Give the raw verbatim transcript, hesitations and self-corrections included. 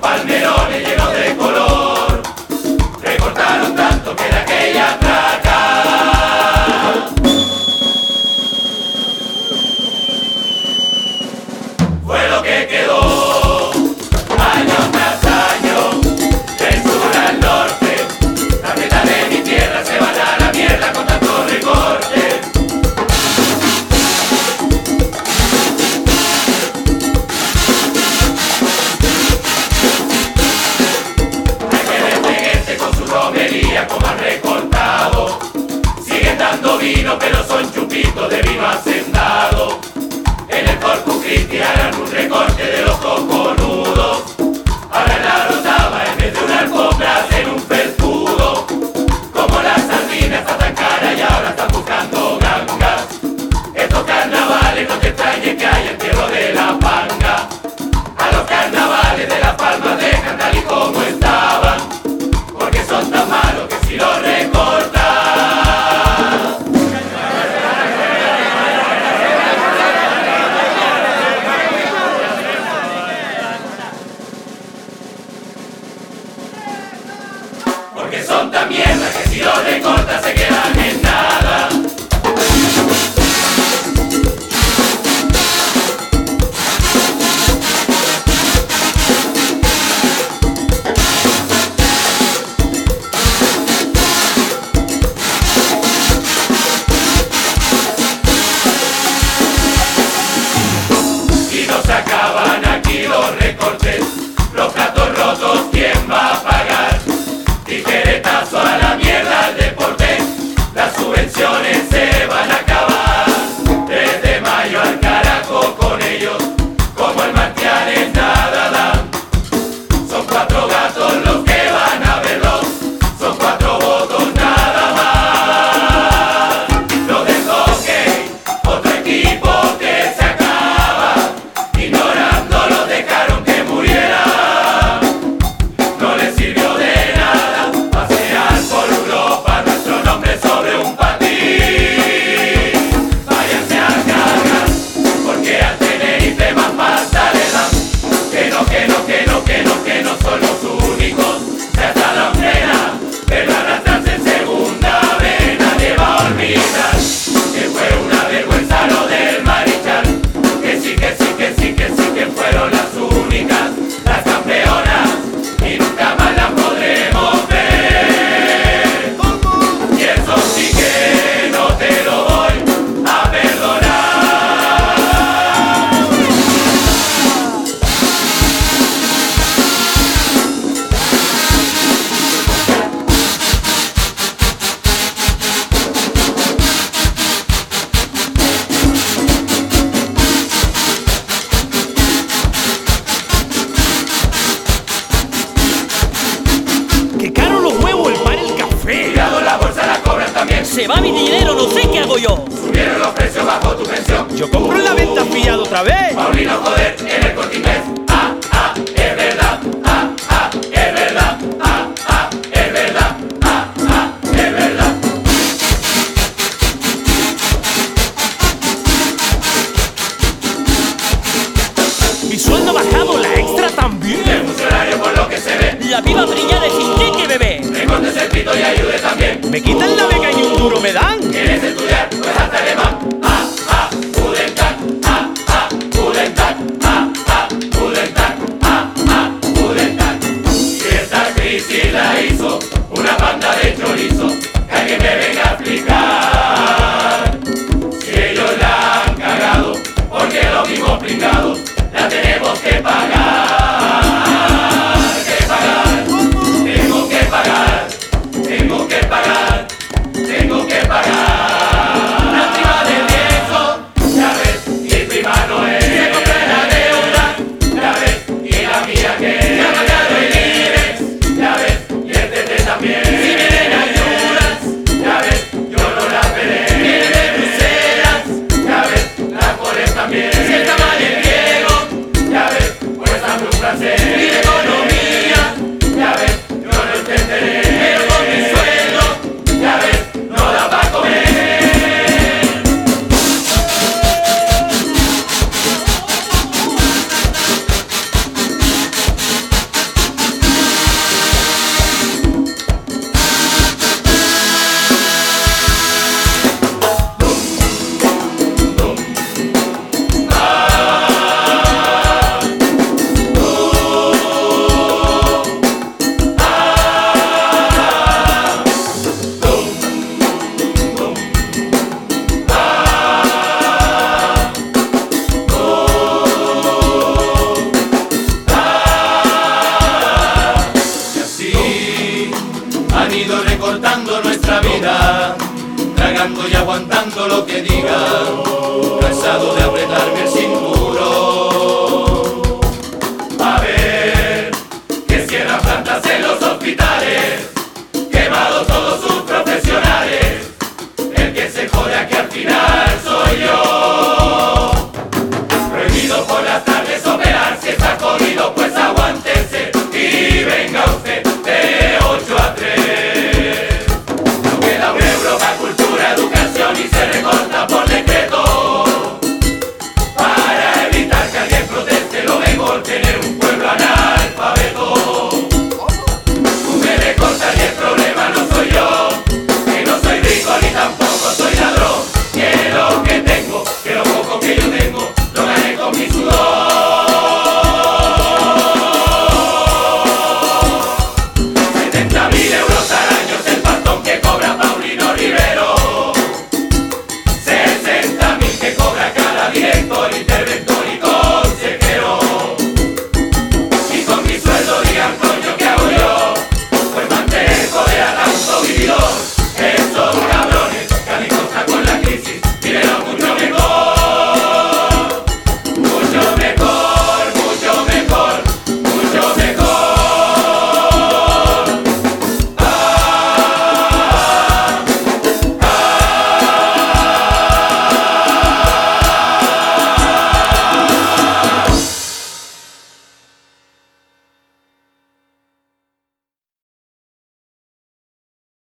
palmerones llenos de color. Recortaron tanto que de aquella placa fue lo que quedó. Año tras año, del sur al norte, la mitad de mi tierra se van a la mierda con tantos recortes. Hay que despeguete con su romería como han recortado. Siguen dando vino pero son chupitos de vino hacendado. En el Corpus Christi harán un recorte de los coconudos. Ahora la rotaba en vez de una alfombra hacen un felpudo. Como la sardina está tan cara y ahora están buscando gangas. Estos carnavales no te extrañes que hay entierro de la panga. A los carnavales de Las Palmas dejan tal y como estaban, porque son tan malos que si los recortan. Porque son tan mierda que si los recortas se quedan en nada. Y no se acaban aquí los recortes, los platos rotos, ¿quién va a pagar? Tijeretazo a la mierda al deporte, las subvenciones se van a acabar. Desde mayo al carajo con ellos, como el Martianes nada dan. Son cuatro gatos los que van a verlos, son cuatro votos nada más. Los del hockey, otro equipo que se acaba, ignorando los dejaron que murieran. No les sirvió de nada pasear por Europa nuestro nombre sobre un patín. Váyanse a cagar, porque al Tenerife más falta le dan. Que no, que no, que no, que no, que no son los únicos. Se hasta la pena, pero arrastrarse en segunda vez nadie va a olvidar que fue una vergüenza lo del Marichal. Que sí, que sí, que sí, que sí, que fueron las únicas, las campeonas, y nunca más las podremos ver. Y eso sí que no te lo voy a perdonar. ¡Qué caro los huevos, el pan, el café! Cuidado, la bolsa la cobran también. Se va mi dinero, no sé qué hago yo. Subieron los precios bajo tu pensión. Yo compro en la venta fiado otra vez. Paulino, joder, en el Corte Inglés. Ah, ah, es verdad. Ah, ah, es verdad. Ah, ah, es verdad. Ah, ah, es verdad. Mi sueldo ha bajado, la extra también. El funcionario por lo que se ve. La piba brillada sin té que bebé. Recortes el pito y ayude también. Me quitan la beca y ni un duro me dan. ¿Quieres estudiar? Pues hazte alemán. Ah, ah, Judentat. Ah, ah, Judentat. Ah, ah, Judentat. esperando y aguantando lo que digan, cansado de apretarme el cinturón.